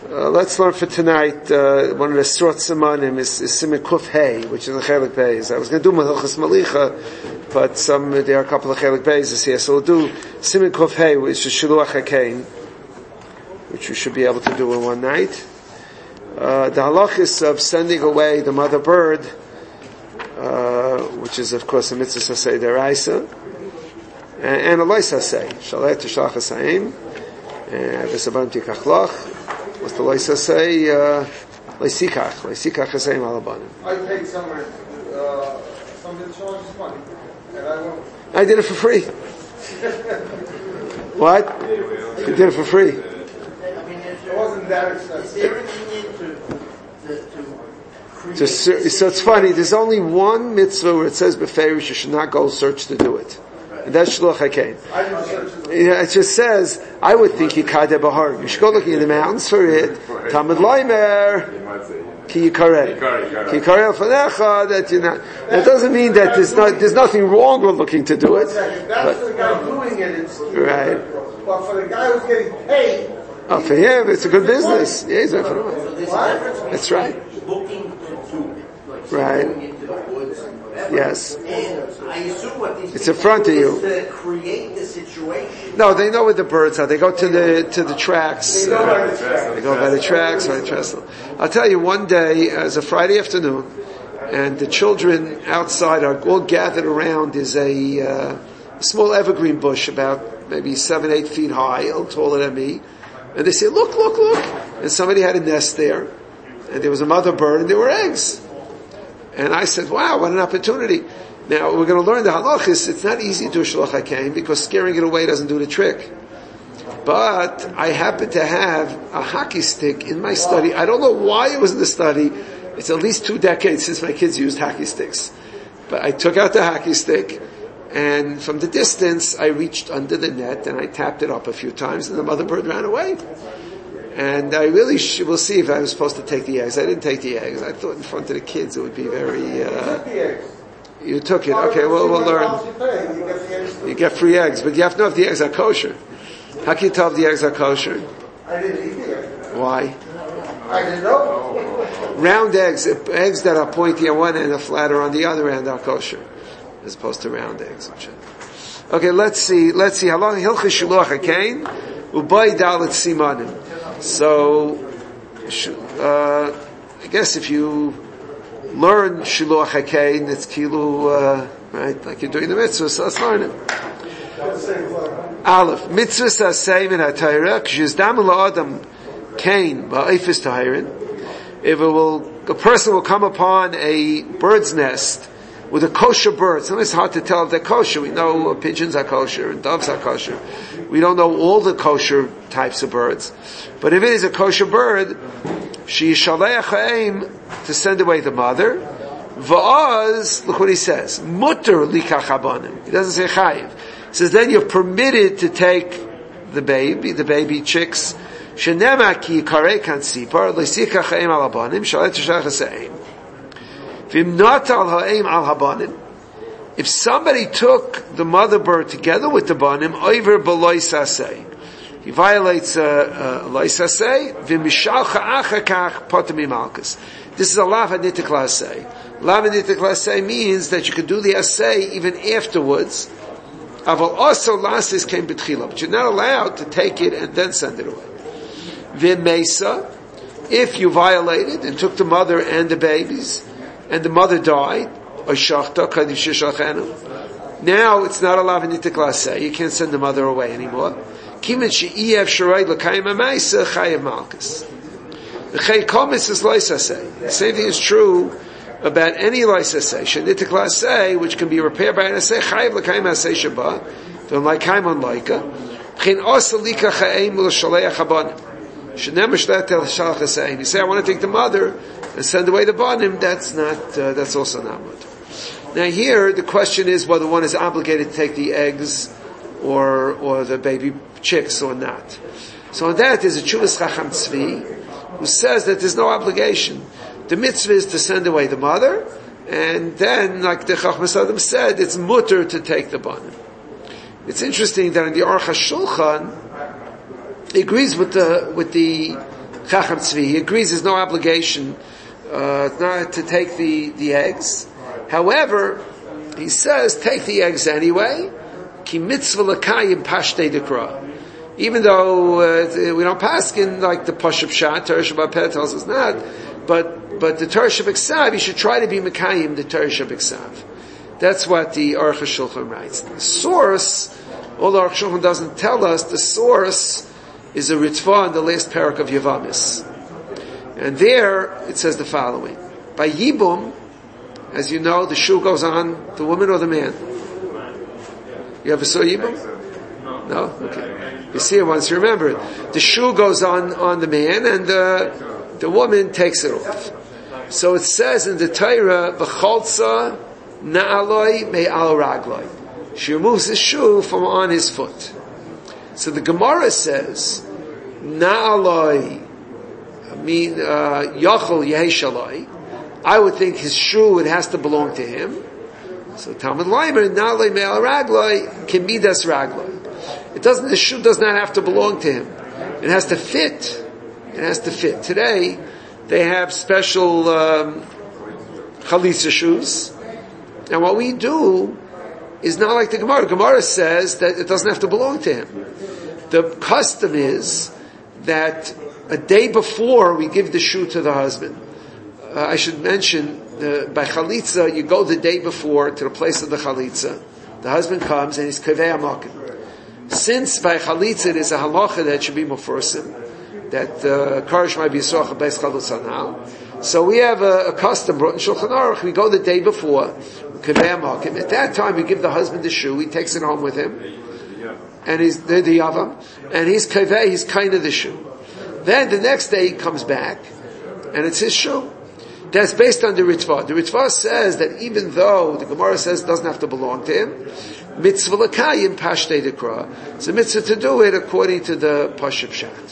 Let's learn for tonight, one of the Srot Simanim is Siman Kuf Hey, which is a Chelik Beis. I was going to do Hilchos Malicha, but there are a couple of Chelik Beis here, so we'll do Siman Kuf Hey, which is Shiluach HaKain, which we should be able to do in one night. The halachis of sending away the mother bird, which is of course a mitzvah sasei deraisa, and a lois sasei, shalei tishlach hasaim, v'sabam tikach loch. What's the lois sasei? Leisikach hasaim alabanim. I paid somebody charges money, and I won't. I did it for free. What? You did it for free. It wasn't that expensive. So it's funny, there's only one mitzvah where it says beferish you should not go search to do it. And that's Shluach HaKain. It just says, I would think Yikadeh Bahar. You should go looking in the mountains for it. Tamid Laimer Ki Yikareh. Ki Yikareh Fanecha, that you're not. That doesn't mean that there's nothing wrong with looking to do it. That's for the guy doing it, it's right. But for the guy who's getting paid, for him, it's a good business. Yeah, he's what? That's right. Right. Yes. And I assume what these it's in front of you. To create the situation. No, they know where the birds are. They go to the tracks. They go by the tracks, by the trestle. I'll tell you, one day, it was a Friday afternoon, and the children outside are all gathered around. There's a small evergreen bush about maybe 7-8 feet high, a little taller than me. And they say, look. And somebody had a nest there. And there was a mother bird and there were eggs. And I said, wow, what an opportunity. Now, we're going to learn the halachis. It's not easy to do a shluach HaKain because scaring it away doesn't do the trick. But I happen to have a hockey stick in my study. I don't know why it was in the study. It's at least 2 decades since my kids used hockey sticks. But I took out the hockey stick, and from the distance, I reached under the net and I tapped it up a few times and the mother bird ran away. And I really will see if I was supposed to take the eggs. I didn't take the eggs. I thought in front of the kids it would be very... You took it. Okay, well, we'll learn. You get free eggs, but you have to know if the eggs are kosher. How can you tell if the eggs are kosher? I didn't eat the eggs. Why? I didn't know. Round eggs that are pointy on one end and flatter on the other end are kosher, as opposed to round eggs. Okay, let's see. How long? Hilchos Shiluach HaKain, Ubay Dalet Simanim. So, I guess if you learn Shiluach HaKain, it's kilu, right, like you're doing the mitzvah, so let's learn it. Aleph, mitzvah sasei min ha-Torah, k'shizdam la'adam kain ba'ifis tahirin. If a person will come upon a bird's nest with a kosher bird. Sometimes it's hard to tell if they're kosher. We know pigeons are kosher and doves are kosher. We don't know all the kosher types of birds. But if it is a kosher bird, she yishaleach ha'im to send away the mother. Va'az, look what he says, mutter likach habanim. He doesn't say chayiv. He says then you're permitted to take the baby chicks. Shenema ki yikarei kan sipar, leisikach ha'im al habanim, shalet tishlach ha'se'im. If somebody took the mother bird together with the banim, over belois asay, he violates lois asay. V'mishalcha achakach potami malchus. This is a lav hanitik la'asay. Lav hanitik la'asay means that you can do the asay even afterwards. Aval also lasis came betchila, but you're not allowed to take it and then send it away. V'mesa, if you violated and took the mother and the babies, and the mother died, now it's not a lav hanitik la'aseh. You can't send the mother away anymore. The same thing is true about any lois aseh. Shenitik la'aseh, which can be repaired by an aseh, chayiv l'kayim aseh shaba, v'en l'kayim on loika, v'chen osa lika cha'im l'shaleach habanim. You say, I want to take the mother and send away the banim, that's also not good. Now here, the question is whether one is obligated to take the eggs or the baby chicks or not. So on that, there's a Chuvas Chacham Tzvi, who says that there's no obligation. The mitzvah is to send away the mother, and then, like the Chachmas Adam said, it's mutter to take the banim. It's interesting that in the Aruch HaShulchan, he agrees with the Chacham Tzvi. He agrees there's no obligation not to take the eggs. However, he says take the eggs anyway. Ki mitzvah l'kayim pashtei dekra. Even though we don't paskin like the Pashup Shat, Torah Shabbat tells us not, but the Torah Shabbat you should try to be Mekayim the Torah Shabbat. That's what the Aruch HaShulchan writes. The source, although Aruch HaShulchan doesn't tell us, the source is a Ritva in the last parak of Yavamis. And there it says the following. By Yibum, as you know, the shoe goes on the woman or the man. You ever saw Yibum? No? Okay. You see it once, you remember it. The shoe goes on the man and the woman takes it off. So it says in the Torah, V'cholza na'aloi me'al ragloi. She removes his shoe from on his foot. So the Gemara says, na'aloi, yachol yeheshaloi. I would think his shoe, it has to belong to him. So Talmud Leimer, na'aloi me'al ragloi, kemidas ragloi. The shoe does not have to belong to him. It has to fit. It has to fit. Today, they have special chalitza shoes. And what we do is not like the Gemara. Gemara says that it doesn't have to belong to him. The custom is that a day before we give the shoe to the husband. I should mention, by chalitza, you go the day before to the place of the chalitza. The husband comes and he's kaveh amakim. Since by chalitza it is a halacha that should be mufursim, that karish might be yisroch beis chalutz anal. So we have a custom brought in Shulchan Aruch. We go the day before, kaveh amakim. At that time we give the husband the shoe. He takes it home with him, and he's the yavam, and he's kaveh. He's kind of the shoe. Then the next day he comes back, and it's his shoe. That's based on the Ritva. The Ritva says that even though the Gemara says it doesn't have to belong to him, mitzvah l'kayim pashtei dekra. It's a mitzvah to do it according to the Pashup Shat.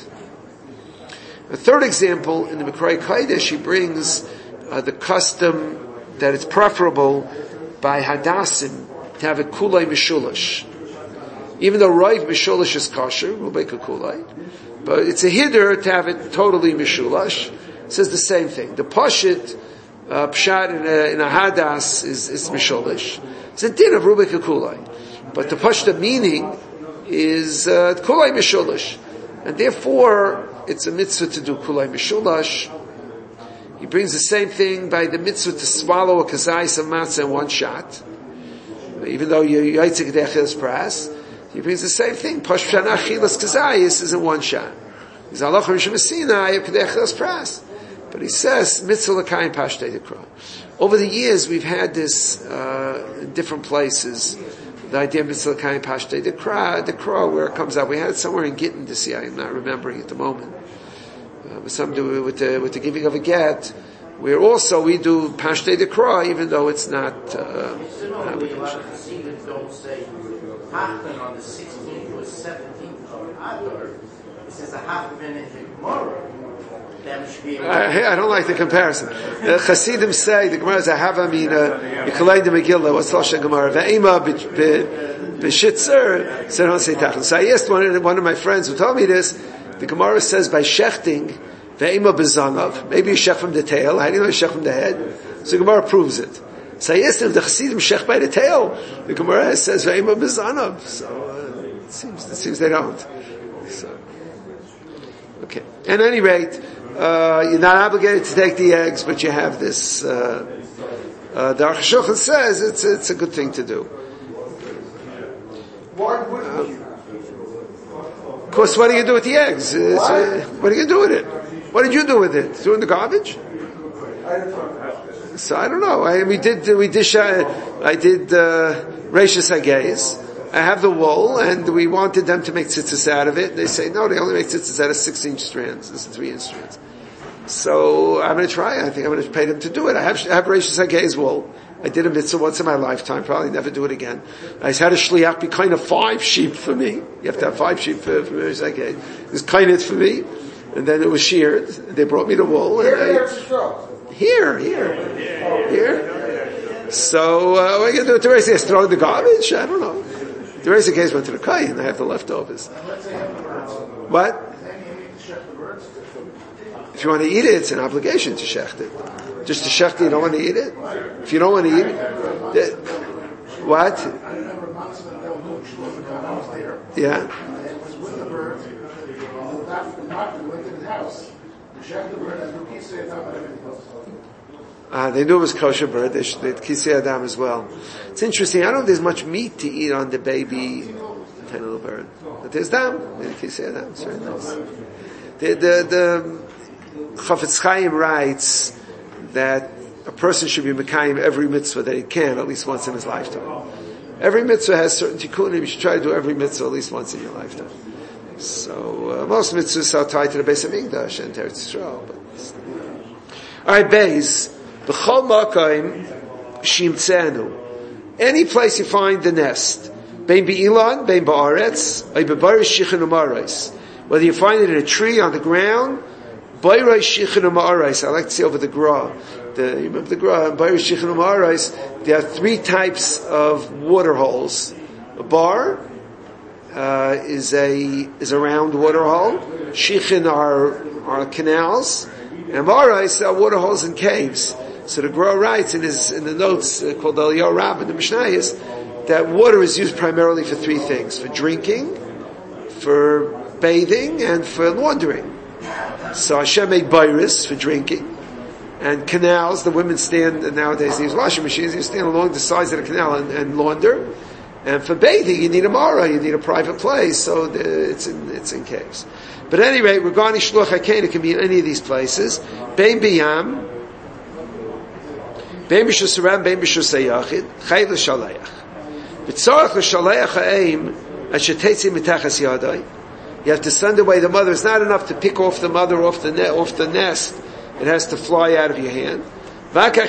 A third example in the Mikrei Kodesh, he brings the custom that it's preferable by Hadassim to have a kulay mishulash. Even though Rav mishulash is kosher, we'll make a kulay, but it's a hiddur to have it totally mishulash. It says the same thing. The Pashit Pshat in a Hadas is mishulash. It's a din of Rubik Kulay. But the Pashta meaning is Kulay Mishulash. And therefore, it's a mitzvah to do Kulay Mishulash. He brings the same thing by the mitzvah to swallow a kazayis of matzah in one shot. Even though you yaitzik dechilas pras, he brings the same thing. Pashtan achilas kazayis is in one shot. He's halacha mishum Sinai of dechilas pras. But he says, mitzvah l'kayim pashtei dekra. Over the years, we've had this in different places. The idea of mitzvah l'kayim pashtei dekra, where it comes out. We had it somewhere in Gittin this year. I'm not remembering at the moment. Some do it with the giving of a get. Where also we do pashtei dekra, even though it's not. Don't say Hachman on the 16th or 17th of Adar. This is a Hachman in the Gemara. I don't like the comparison. Chasidim say the Gemara is a Havamina. Yikolei de Megillah. What's Lashon Gemara? Ve'ema b'shitzer. So don't say tachlis. So I asked one of my friends who told me this. The Gemara says by shechting ve'ema b'zanav. Maybe you shech from the tail. How do you know you shech from the head? So the Gemara proves it. So I asked him the Chasidim shech by the tail. The Gemara says ve'ema b'zanav. So it seems they don't. So okay. At any rate. You're not obligated to take the eggs, but you have this. The Aruch HaShulchan says it's a good thing to do. Why wouldn't you? Of course, what do you do with the eggs? What do you do with it? What did you do with it? Threw in the garbage? So I don't know. I did Reishis Hagez. I have the wool, and we wanted them to make tzitzis out of it. They say, no, they only make tzitzis out of 6-inch strands. This is 3-inch strands. So I'm going to try. I think I'm going to pay them to do it. I have Reishis Hagez wool. I did a mitzvah once in my lifetime. Probably never do it again. I had a shliach be kind of 5 sheep for me. You have to have 5 sheep for Reishis Hagez. It was kind of for me, and then it was sheared. They brought me the wool. Here. So what are you going to do with the Reishis Hagez? Throw in the garbage? I don't know. The Reishis Hagez went to the Kohen. I have the leftovers. What? If you want to eat it, it's an obligation to shecht it. Just to shecht it, you don't want to eat it? If you don't want to eat it, what? Yeah. It was with the bird. The doctor went to the house. The shecht the bird and the kisei adam and everything else. They knew it was kosher bird. They had kisei adam as well. It's interesting. I don't know if there's much meat to eat on the baby tiny little bird, but there's dam. Kisei adam. It's very nice. The Chafetz Chaim writes that a person should be mekayim every mitzvah that he can at least once in his lifetime. Every mitzvah has certain tikkunim. You should try to do every mitzvah at least once in your lifetime. So most mitzvahs are tied to the Beis Hamikdash and Eretz Yisrael. All right, Beis b'chol makayim shimtzenu. Any place you find the nest, bein be'ilan, bein ba'aretz, ay b'bayrish shichin u'marais. Whether you find it in a tree on the ground, bayrish shichin u'marais. I like to see over the Gra. You remember the Gra? Bayrish shichin u'marais. There are 3 types of water holes. A bar is a round water hole. Shichin are canals, and marais are water holes in caves. So the Gra writes in the notes called Eliyahu Rabbah in the Mishnayos that water is used primarily for 3 things: for drinking, for bathing, and for laundering. So Hashem made bayris for drinking, and canals. The women stand nowadays. They use washing machines. You stand along the sides of the canal and launder. And for bathing, you need a mara. You need a private place. So it's in caves. But at any rate, regarding shluch hakein, it can be in any of these places. Bein biyam, bein b'shusarem, bein b'shusayachid, chay l'shaleach. B'tzorach l'shaleach ha'eim asher tetzim mitachas yadai. You have to send away the mother. It's not enough to pick off the mother off the nest. It has to fly out of your hand. Somebody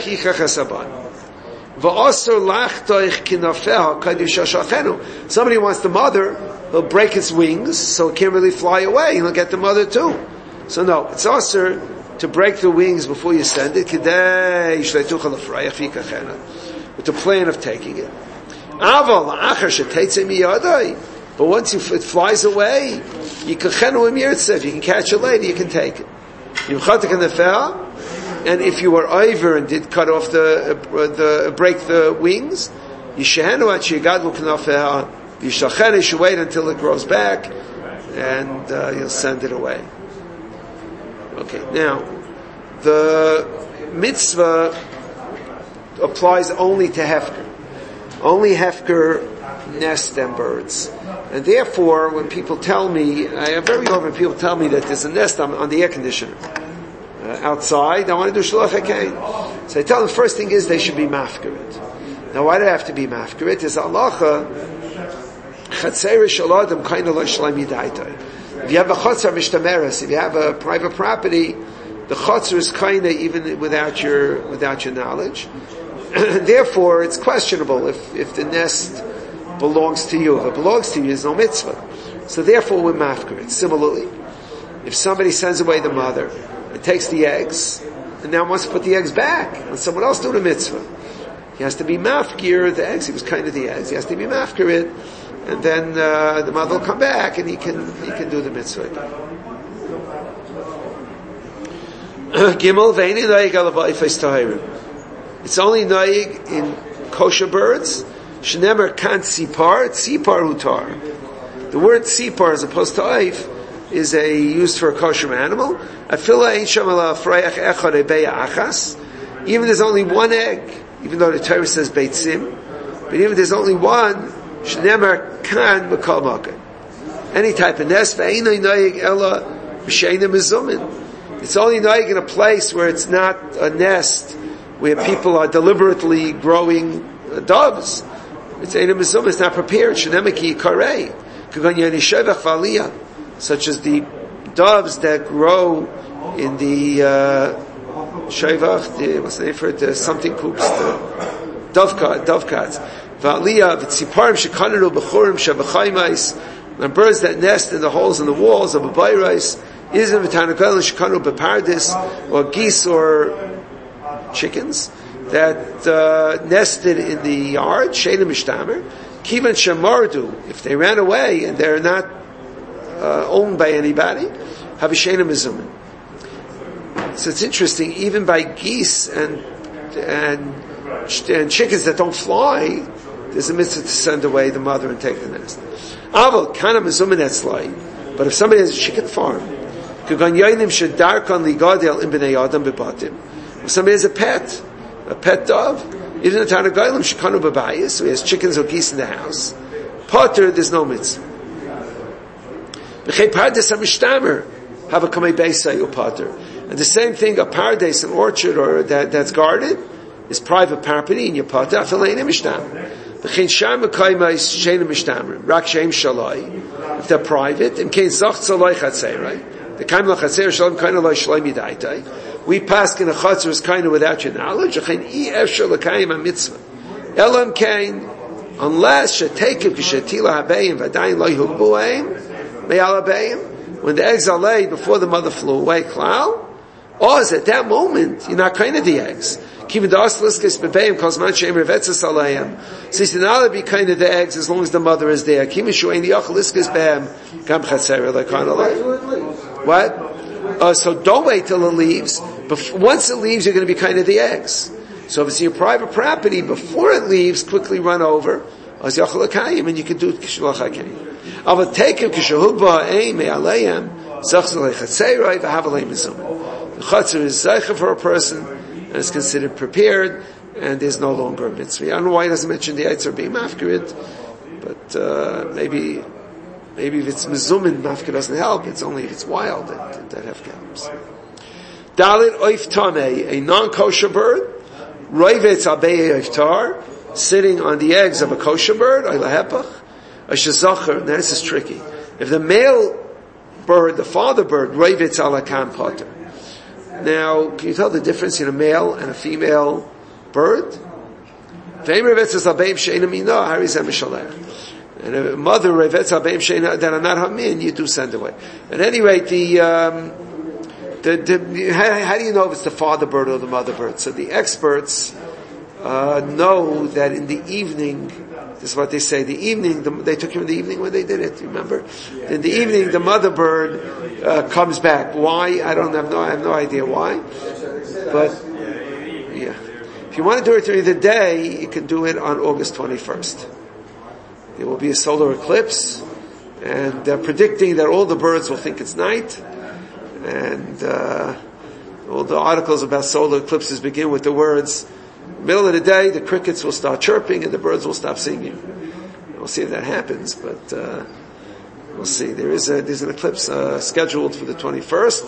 wants the mother, he'll break its wings, so it can't really fly away. He'll get the mother too. So no, it's also to break the wings before you send it, with the plan of taking it. But once it flies away, you can catch it later, you can take it. And if you were over and did cut off break the wings, you should wait until it grows back, and you'll send it away. Okay, now, the mitzvah applies only to hefker. Only hefker nest them birds. And therefore, when people tell me, very often people tell me that there's a nest on the air conditioner outside, I want to do shluch hakein. So I tell them the first thing is they should be mafkarit. Now why do they have to be mafkarit? There's halacha, chatzerish aladam kaina lo shleim yidaitai. If you have a chatzar mishtameres, if you have a private property, the chatzar is kaina even without your knowledge. Therefore, it's questionable if the nest belongs to you. If it belongs to you, there's no mitzvah. So therefore, we're mafkarit. Similarly, if somebody sends away the mother and takes the eggs, and now wants to put the eggs back, and someone else do the mitzvah, he has to be mafkir the eggs. He was kind of the eggs. He has to be mafkarit, and then the mother will come back, and he can do the mitzvah again. Gimel ve'ini noyeg alav ha'ifes tahirim. It's only noyeg in kosher birds. Shnemer kan sipar hutar. The word sipar, as opposed to oif, is used for a kosher animal. Afila ein sham ala frayach echad ebeya achas. Even there's only one egg, even though the Torah says beitzim, but even there's only one, shnemer kan mekal makan. Any type of nest, ve'einay noyeg ela b'sheina mezumin. It's only noyeg in a place where it's not a nest, where people are deliberately growing doves. It's ein mezumin, it's not prepared. Shnemer ki karei. Such as the doves that grow in the shevach, what's the name for it? The something coops, the dovecots. V'aliyah v'tziparim shekanaru b'chorim shevachaymais, and birds that nest in the holes in the walls of a bayrais, isn't v'tanakalim shekanaru b'pardis, or geese or chickens that nested in the yard, sheina mishtamer. Kivan shamardu, if they ran away and they're not owned by anybody, have a sheina mezumin. So it's interesting, even by geese and chickens that don't fly, there's a mitzvah to send away the mother and take the nest. Aval kana mezumin etzlai. But if somebody has a chicken farm, if somebody has a pet dove, even the Tana Gailim shekanu b'bayis, so he has chickens or geese in the house. Potter, there's no mitzvah. B'chei pardes hamishtamer have a kamei beisai or potter. And the same thing, a pardes, an orchard or that's guarded, is private property in your potter. Afilein mishtamer. B'chein sham mekayimais shein mishtamer. Rak sheim shalai. If they're private, in case zach tzalai chatzei, right? The kaim lachatzer shalom kaina lo shalai midaitai. We pass in a chatzor is kind of without your knowledge. B'chein I efshar l'kayim a mitzvah. Elam kain, unless shetekim kishetila habayim v'adayin lo yhugbuayim me'al habayim. When the eggs are laid before the mother flew away, klal, or is at that moment you're not kind of the eggs. So he's not allowed to be kind of the eggs as long as the mother is there. What? So don't wait till it leaves. Once it leaves, you're going to be kind of the eggs. So if it's your private property, before it leaves, quickly run over, and you can do kishulach hakayim. I will take him kishahubba aim me'aleim zachzalei chatzeroi v'havalei mizum. The chatzor is zeicha for a person, and it's considered prepared, and there's no longer a mitzvah. I don't know why he doesn't mention the Eitzer being mafkirid, but maybe if it's mezumin, mafkir doesn't help. It's only if it's wild that helps. Dalit oif tamei, a non-kosher bird, roivetz abei oiftar, sitting on the eggs of a kosher bird, oilahepach, a shazachar. Now this is tricky. If the male bird, the father bird, roivetz alakam potter. Now, can you tell the difference in a male and a female bird? And a mother that are not hamin, you do send away. At any rate, how do you know if it's the father bird or the mother bird? So the experts know that in the evening, this is what they say, they took him in the evening when they did it, you remember? In the evening, the mother bird comes back. Why? I have no idea why. But, yeah. If you want to do it during the day, you can do it on August 21st. There will be a solar eclipse, and they're predicting that all the birds will think it's night, and all the articles about solar eclipses begin with the words, middle of the day, the crickets will start chirping and the birds will stop singing. We'll see if that happens, but we'll see. There's an eclipse scheduled for the 21st.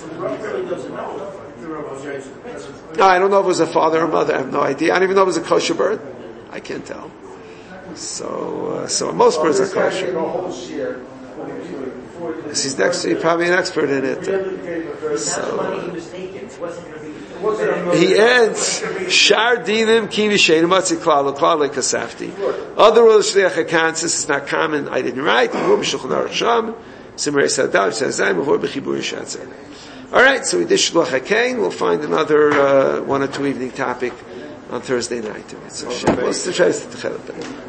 No, I don't know if it was a father or mother. I have no idea. I don't even know if it was a kosher bird. I can't tell. So most birds are kosher. He's probably an expert in it. He ends Shar Dinim Kini Shein Matzi Klal Klal Kasafti. Other rules Shliach HaKan, this is not common. I didn't write. All right, so we did Shliach HaKan. We'll find another one or two evening topic on Thursday night.